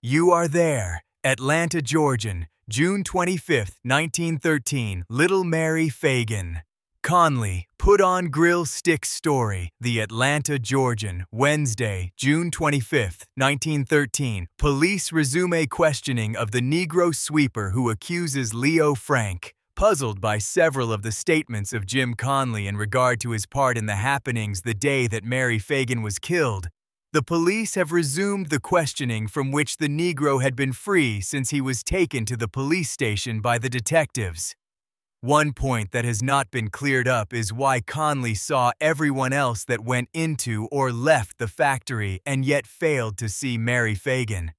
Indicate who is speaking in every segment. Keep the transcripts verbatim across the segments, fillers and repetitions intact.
Speaker 1: You Are There, Atlanta, Georgia, June twenty-fifth, nineteen thirteen, Little Mary Fagan. Conley, Put on Grill Stick Story, The Atlanta, Georgian, Wednesday, June twenty-fifth, nineteen thirteen. Police resume questioning of the Negro sweeper who accuses Leo Frank. Puzzled by several of the statements of Jim Conley in regard to his part in the happenings the day that Mary Fagan was killed, the police have resumed the questioning from which the Negro had been free since he was taken to the police station by the detectives. One point that has not been cleared up is why Conley saw everyone else that went into or left the factory and yet failed to see Mary Fagan.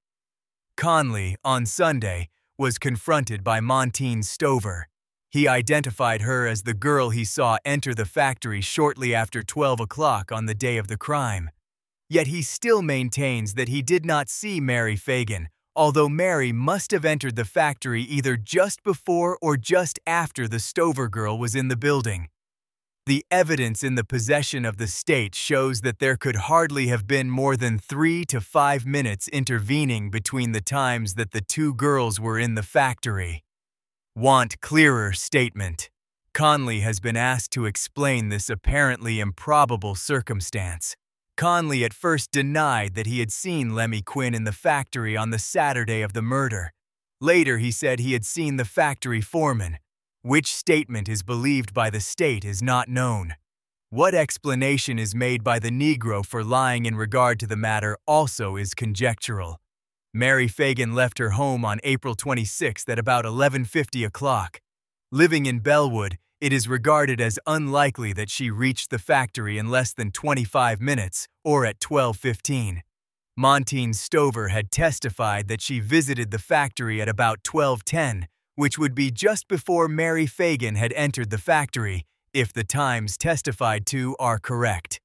Speaker 1: Conley, on Sunday, was confronted by Montine Stover. He identified her as the girl he saw enter the factory shortly after twelve o'clock on the day of the crime. Yet he still maintains that he did not see Mary Fagan, although Mary must have entered the factory either just before or just after the Stover girl was in the building. The evidence in the possession of the state shows that there could hardly have been more than three to five minutes intervening between the times that the two girls were in the factory. Want clearer statement? Conley has been asked to explain this apparently improbable circumstance. Conley at first denied that he had seen Lemmy Quinn in the factory on the Saturday of the murder. Later, he said he had seen the factory foreman. Which statement is believed by the state is not known. What explanation is made by the Negro for lying in regard to the matter also is conjectural. Mary Fagan left her home on April twenty-sixth at about eleven fifty o'clock. Living in Bellwood, it is regarded as unlikely that she reached the factory in less than twenty-five minutes or at twelve fifteen. Montine Stover had testified that she visited the factory at about twelve ten, which would be just before Mary Fagan had entered the factory, if the times testified to are correct.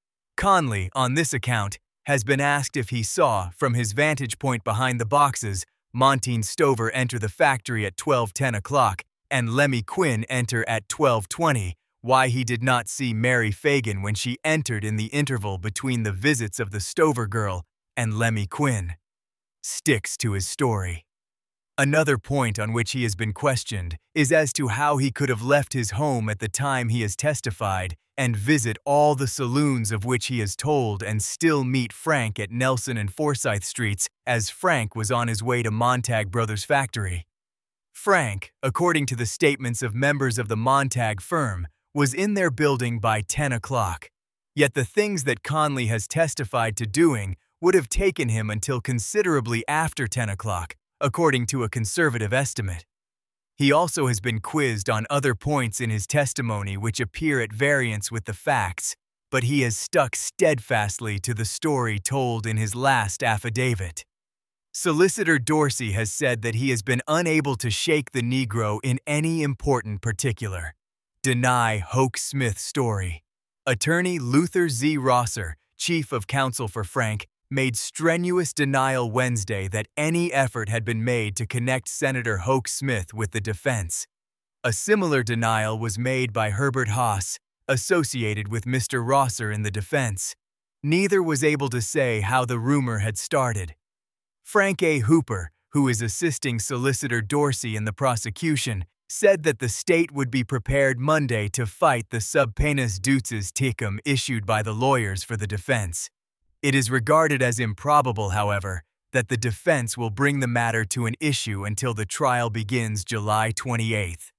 Speaker 1: Conley, on this account, has been asked if he saw, from his vantage point behind the boxes, Montine Stover enter the factory at twelve ten o'clock and Lemmy Quinn enter at twelve twenty, why he did not see Mary Fagan when she entered in the interval between the visits of the Stover girl and Lemmy Quinn. Sticks to his story. Another point on which he has been questioned is as to how he could have left his home at the time he has testified and visit all the saloons of which he has told and still meet Frank at Nelson and Forsyth Streets as Frank was on his way to Montag Brothers factory. Frank, according to the statements of members of the Montag firm, was in their building by ten o'clock. Yet the things that Conley has testified to doing would have taken him until considerably after ten o'clock, according to a conservative estimate. He also has been quizzed on other points in his testimony which appear at variance with the facts, but he has stuck steadfastly to the story told in his last affidavit. Solicitor Dorsey has said that he has been unable to shake the Negro in any important particular. Deny Hoke Smith story. Attorney Luther Z. Rosser, chief of counsel for Frank, made strenuous denial Wednesday that any effort had been made to connect Senator Hoke Smith with the defense. A similar denial was made by Herbert Haas, associated with Mister Rosser in the defense. Neither was able to say how the rumor had started. Frank A. Hooper, who is assisting Solicitor Dorsey in the prosecution, said that the state would be prepared Monday to fight the subpoenas duces tecum issued by the lawyers for the defense. It is regarded as improbable, however, that the defense will bring the matter to an issue until the trial begins July twenty-eighth.